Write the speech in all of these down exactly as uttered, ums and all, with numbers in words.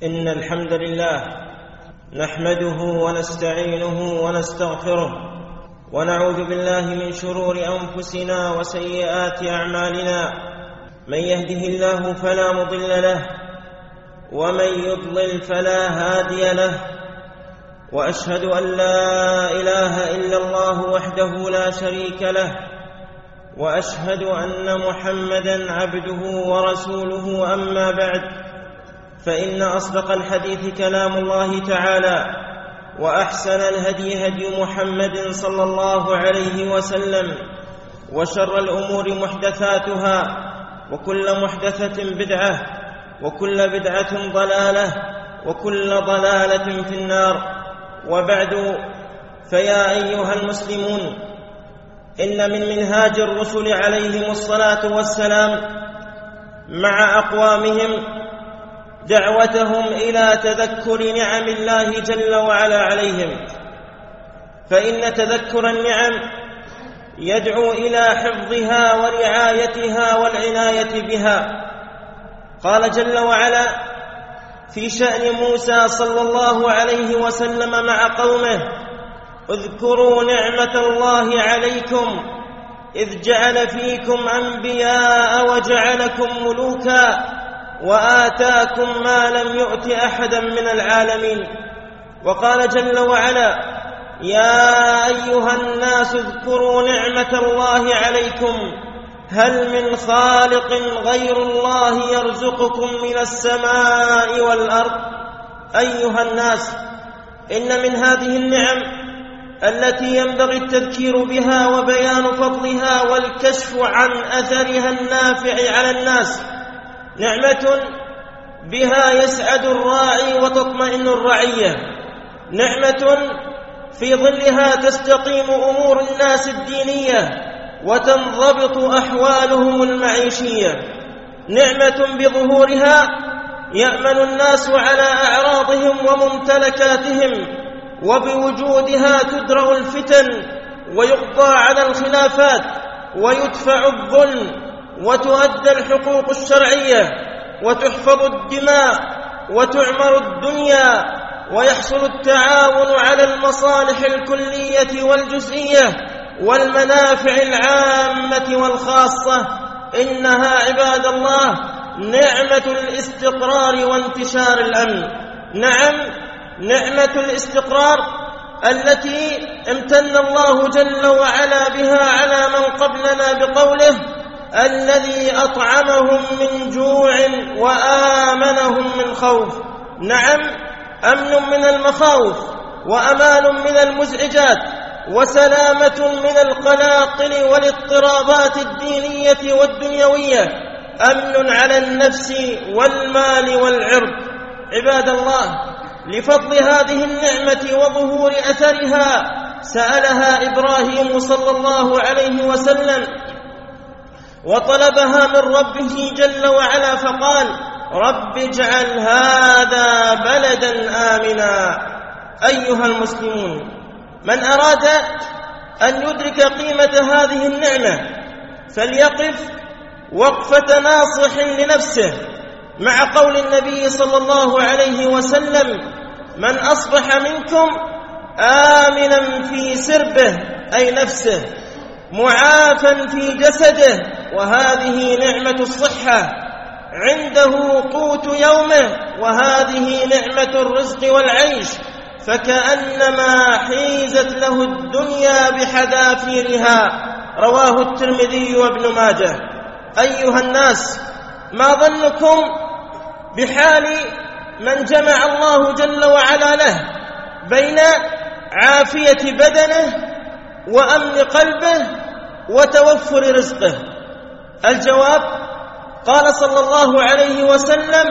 إن الحمد لله نحمده ونستعينه ونستغفره ونعوذ بالله من شرور أنفسنا وسيئات أعمالنا. من يهده الله فلا مضل له ومن يضلل فلا هادي له، وأشهد أن لا إله إلا الله وحده لا شريك له، وأشهد أن محمدًا عبده ورسوله. أما بعد، فإن أصدق الحديث كلام الله تعالى، وأحسن الهدي هدي محمد صلى الله عليه وسلم، وشر الأمور محدثاتها، وكل محدثة بدعة، وكل بدعة ضلالة، وكل ضلالة في النار. وبعد، فيا أيها المسلمون، إن من منهاج الرسل عليهم الصلاة والسلام مع أقوامهم دعوتهم إلى تذكر نعم الله جل وعلا عليهم، فإن تذكر النعم يدعو إلى حفظها ورعايتها والعناية بها. قال جل وعلا في شأن موسى صلى الله عليه وسلم مع قومه: اذكروا نعمة الله عليكم إذ جعل فيكم أنبياء وجعلكم ملوكا وآتاكم ما لم يؤت أحدا من العالمين. وقال جل وعلا: يا أيها الناس اذكروا نعمة الله عليكم هل من خالق غير الله يرزقكم من السماء والأرض. أيها الناس، إن من هذه النعم التي ينبغي التذكير بها وبيان فضلها والكشف عن أثرها النافع على الناس نعمة بها يسعد الراعي وتطمئن الرعية، نعمة في ظلها تستقيم أمور الناس الدينية وتنضبط أحوالهم المعيشية، نعمة بظهورها يأمن الناس على أعراضهم وممتلكاتهم، وبوجودها تدرأ الفتن ويقضى على الخلافات ويدفع الظلم وتؤدى الحقوق الشرعية وتحفظ الدماء وتعمر الدنيا ويحصل التعاون على المصالح الكلية والجزئية والمنافع العامة والخاصة. إنها عباد الله نعمة الاستقرار وانتشار الأمن. نعم، نعمة الاستقرار التي امتن الله جل وعلا بها على من قبلنا بقوله: الذي أطعمهم من جوع وآمنهم من خوف. نعم، أمن من المخاوف، وأمان من المزعجات، وسلامة من القلاقل والاضطرابات الدينية والدنيوية، أمن على النفس والمال والعرض. عباد الله، لفضل هذه النعمة وظهور أثرها سألها إبراهيم صلى الله عليه وسلم وطلبها من ربه جل وعلا فقال: رب اجعل هذا بلدا آمنا. أيها المسلمون، من أراد أن يدرك قيمة هذه النعمة فليقف وقفة ناصح لنفسه مع قول النبي صلى الله عليه وسلم: من أصبح منكم آمنا في سربه أي نفسه، معافا في جسده، وهذه نعمة الصحة، عنده قوت يومه، وهذه نعمة الرزق والعيش، فكأنما حيزت له الدنيا بحذافيرها. رواه الترمذي وابن ماجه. أيها الناس، ما ظنكم بحال من جمع الله جل وعلا له بين عافية بدنه وأمن قلبه وتوفر رزقه؟ الجواب: قال صلى الله عليه وسلم: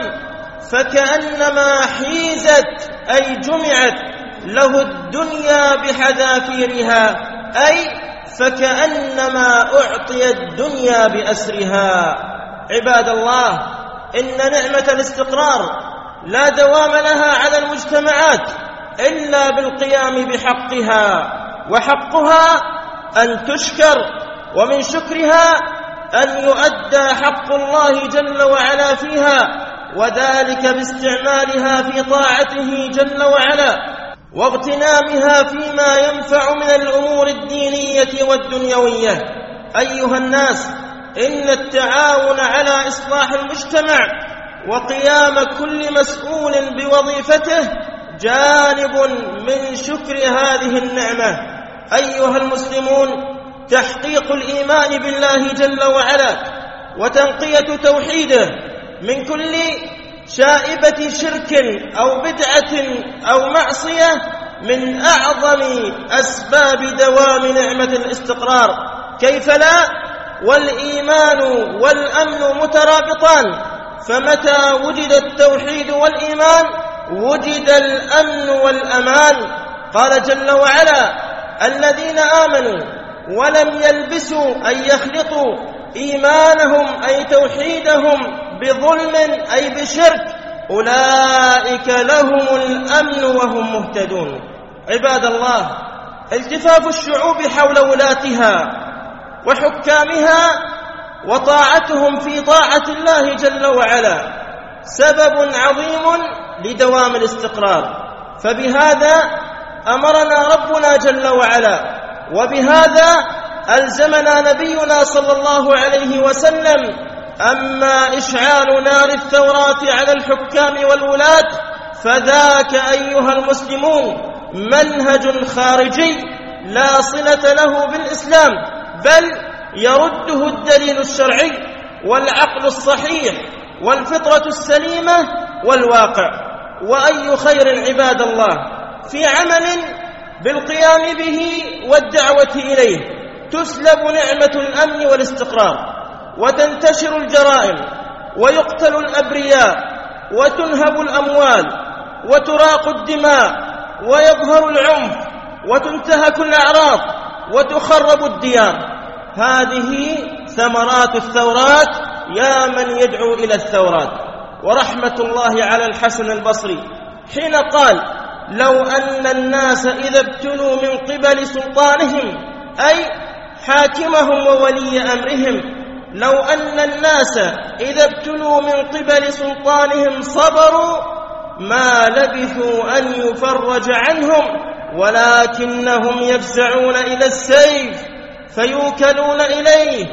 فكأنما حيزت أي جمعت له الدنيا بحذافيرها، أي فكأنما أعطي الدنيا بأسرها. عباد الله، إن نعمة الاستقرار لا دوام لها على المجتمعات إلا بالقيام بحقها، وحقها أن تشكر، ومن شكرها أن يؤدى حق الله جل وعلا فيها، وذلك باستعمالها في طاعته جل وعلا واغتنامها فيما ينفع من الأمور الدينية والدنيوية. أيها الناس، إن التعاون على إصلاح المجتمع وقيام كل مسؤول بوظيفته جانب من شكر هذه النعمة. أيها المسلمون، تحقيق الإيمان بالله جل وعلا وتنقية توحيده من كل شائبة شرك أو بدعة أو معصية من أعظم أسباب دوام نعمة الاستقرار. كيف لا؟ والإيمان والأمن مترابطان، فمتى وجد التوحيد والإيمان وجد الأمن والأمان. قال جل وعلا: الذين آمنوا ولم يلبسوا أي يخلطوا إيمانهم أي توحيدهم بظلم أي بشرك أولئك لهم الأمن وهم مهتدون. عباد الله، التفاف الشعوب حول ولاتها وحكامها وطاعتهم في طاعة الله جل وعلا سبب عظيم لدوام الاستقرار، فبهذا أمرنا ربنا جل وعلا، وبهذا ألزمنا نبينا صلى الله عليه وسلم. أما إشعال نار الثورات على الحكام والولاة فذاك أيها المسلمون منهج خارجي لا صلة له بالإسلام، بل يرده الدليل الشرعي والعقل الصحيح والفطرة السليمة والواقع. وأي خير عباد الله في عمل بالقيام به والدعوة إليه تسلب نعمة الأمن والاستقرار، وتنتشر الجرائم، ويقتل الأبرياء، وتنهب الأموال، وتراق الدماء، ويظهر العنف، وتنتهك الأعراض، وتخرب الديار. هذه ثمرات الثورات يا من يدعو إلى الثورات. ورحمة الله على الحسن البصري حين قال: لو أن الناس إذا ابتلوا من قبل سلطانهم أي حاكمهم وولي أمرهم، لو أن الناس إذا ابتلوا من قبل سلطانهم صبروا ما لبثوا أن يفرج عنهم، ولكنهم يفزعون إلى السيف فيوكلون إليه،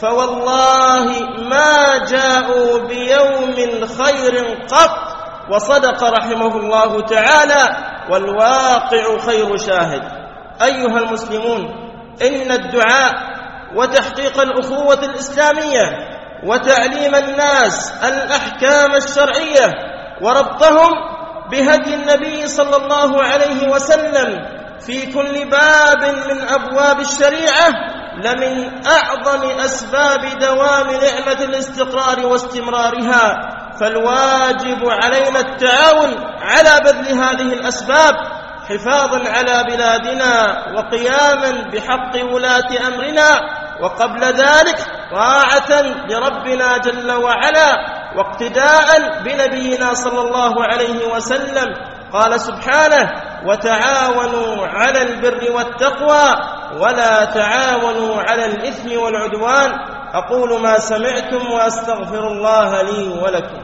فوالله ما جاءوا بيوم خير قط. وصدق رحمه الله تعالى، والواقع خير شاهد. أيها المسلمون، إن الدعاء وتحقيق الأخوة الإسلامية وتعليم الناس الأحكام الشرعية وربطهم بهدي النبي صلى الله عليه وسلم في كل باب من أبواب الشريعة لمن أعظم أسباب دوام نعمة الاستقرار واستمرارها. فالواجب علينا التعاون على بذل هذه الأسباب حفاظا على بلادنا وقياما بحق ولاة أمرنا، وقبل ذلك طاعة لربنا جل وعلا واقتداء بنبينا صلى الله عليه وسلم. قال سبحانه: وتعاونوا على البر والتقوى ولا تعاونوا على الإثم والعدوان. أقول ما سمعتم وأستغفر الله لي ولكم.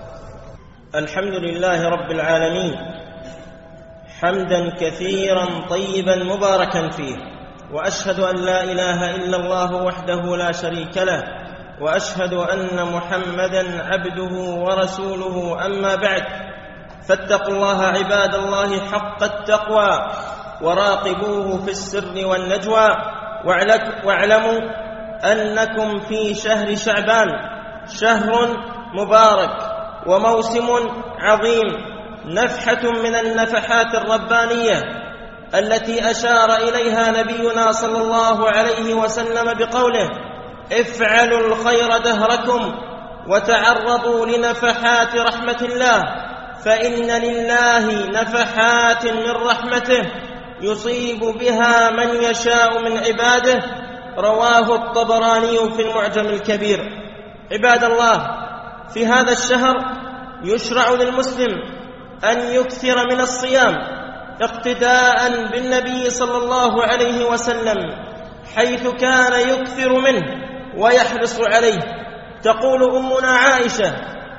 الحمد لله رب العالمين، حمدا كثيرا طيبا مباركا فيه، وأشهد أن لا إله إلا الله وحده لا شريك له، وأشهد أن محمدا عبده ورسوله. أما بعد، فاتقوا الله عباد الله حق التقوى، وراقبوه في السر والنجوى، واعلموا أنكم في شهر شعبان، شهر مبارك وموسم عظيم، نفحة من النفحات الربانية التي أشار إليها نبينا صلى الله عليه وسلم بقوله: افعلوا الخير دهركم وتعرضوا لنفحات رحمة الله، فإن لله نفحات من رحمته يصيب بها من يشاء من عباده. رواه الطبراني في المعجم الكبير. عباد الله، في هذا الشهر يشرع للمسلم أن يكثر من الصيام اقتداء بالنبي صلى الله عليه وسلم، حيث كان يكثر منه ويحرص عليه. تقول أمنا عائشة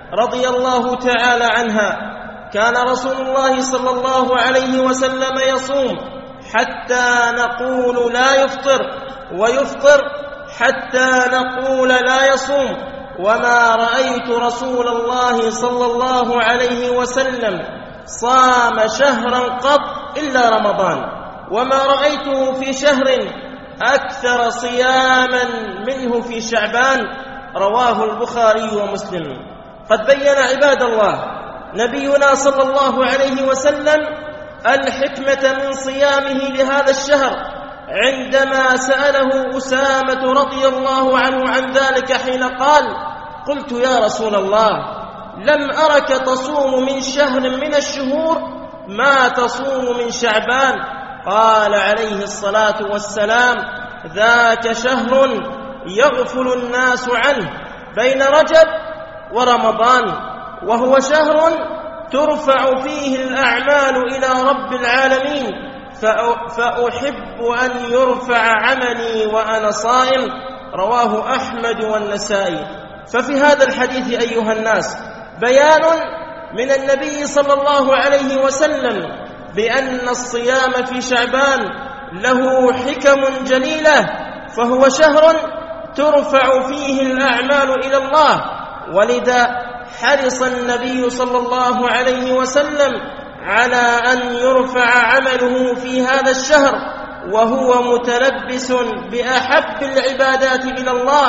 رضي الله تعالى عنها: كان رسول الله صلى الله عليه وسلم يصوم حتى نقول لا يفطر، ويفطر حتى نقول لا يصوم، وما رأيت رسول الله صلى الله عليه وسلم صام شهرا قط إلا رمضان، وما رأيته في شهر أكثر صياما منه في شعبان. رواه البخاري ومسلم. قد بين عباد الله نبينا صلى الله عليه وسلم الحكمة من صيامه لهذا الشهر عندما سأله أسامة رضي الله عنه عن ذلك حين قال: قلت يا رسول الله، لم أرك تصوم من شهر من الشهور ما تصوم من شعبان. قال عليه الصلاة والسلام: ذاك شهر يغفل الناس عنه بين رجب ورمضان، وهو شهر ترفع فيه الأعمال إلى رب العالمين، فأحب أن يرفع عملي وأنا صائم. رواه أحمد والنسائي. ففي هذا الحديث أيها الناس بيان من النبي صلى الله عليه وسلم بأن الصيام في شعبان له حكم جليلة، فهو شهر ترفع فيه الأعمال إلى الله، ولذا حرص النبي صلى الله عليه وسلم على أن يرفع عمله في هذا الشهر وهو متلبس بأحب العبادات إلى الله،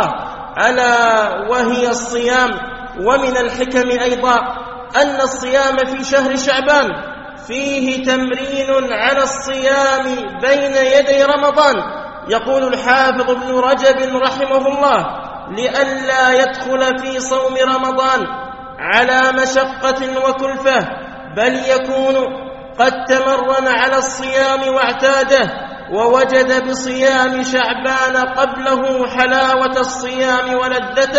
ألا وهي الصيام. ومن الحكم أيضا أن الصيام في شهر شعبان فيه تمرين على الصيام بين يدي رمضان. يقول الحافظ ابن رجب رحمه الله: لئلا يدخل في صوم رمضان على مشقة وكلفة، بل يكون قد تمرن على الصيام واعتاده، ووجد بصيام شعبان قبله حلاوة الصيام ولذته،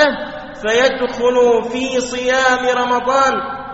فيدخل في صيام رمضان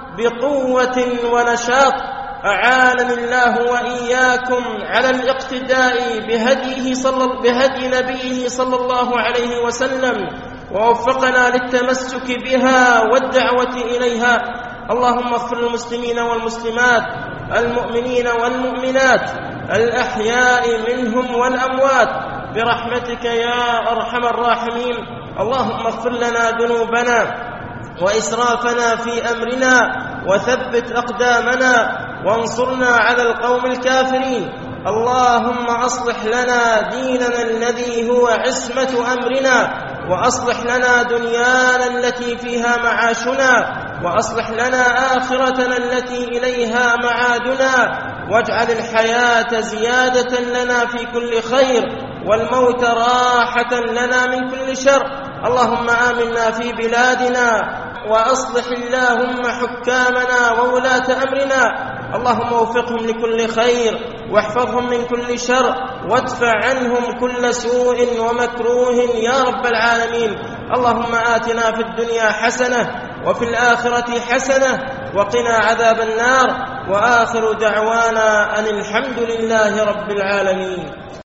بقوة ونشاط. أعانني الله وإياكم على الاقتداء بهديه صلى بهدي نبيه صلى الله عليه وسلم، ووفقنا للتمسك بها والدعوة إليها. اللهم اغفر للمسلمين والمسلمات، المؤمنين والمؤمنات، الأحياء منهم والأموات، برحمتك يا أرحم الراحمين. اللهم اغفر لنا ذنوبنا وإسرافنا في أمرنا، وثبت أقدامنا، وانصرنا على القوم الكافرين. اللهم أصلح لنا ديننا الذي هو عصمة أمرنا، وأصلح لنا دنيانا التي فيها معاشنا، وأصلح لنا آخرتنا التي إليها معادنا، واجعل الحياة زيادة لنا في كل خير، والموت راحة لنا من كل شر. اللهم آمنا في بلادنا، وأصلح اللهم حكامنا وولاة أمرنا. اللهم وفقهم لكل خير، واحفظهم من كل شر، وادفع عنهم كل سوء ومكروه يا رب العالمين. اللهم آتنا في الدنيا حسنة، وفي الآخرة حسنة، وقنا عذاب النار. وآخر دعوانا أن الحمد لله رب العالمين.